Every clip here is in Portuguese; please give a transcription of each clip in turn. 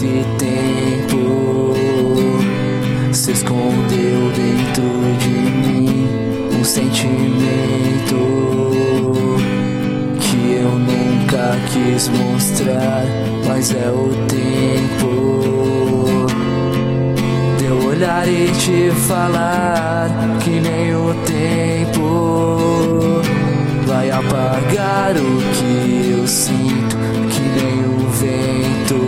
esse tempo se escondeu dentro de mim um sentimento que eu nunca quis mostrar, mas é o tempo de eu olhar e te falar que nem o tempo vai apagar o que eu sinto, que nem o vento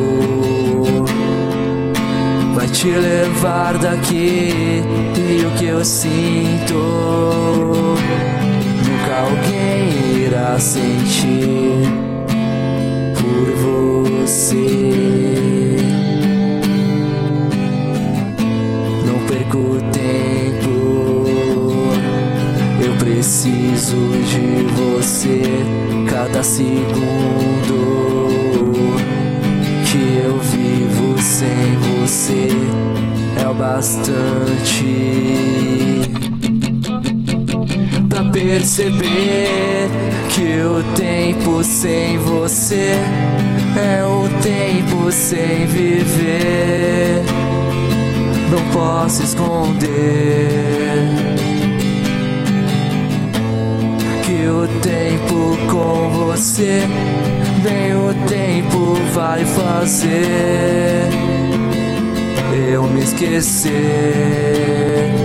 vai te levar daqui. E o que eu sinto nunca alguém irá sentir por você. Não perco tempo, eu preciso de você. Cada segundo que eu vivo sem você é o bastante pra perceber que o tempo sem você é o tempo sem viver. Não posso esconder que o tempo com você nem o tempo vai fazer eu me esquecer.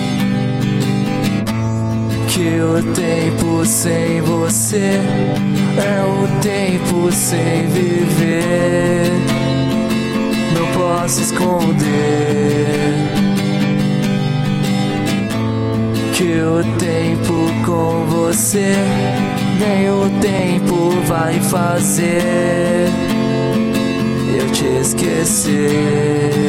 Que o tempo sem você é o tempo sem viver. Não posso esconder que o tempo com você nem o tempo vai fazer eu te esquecer.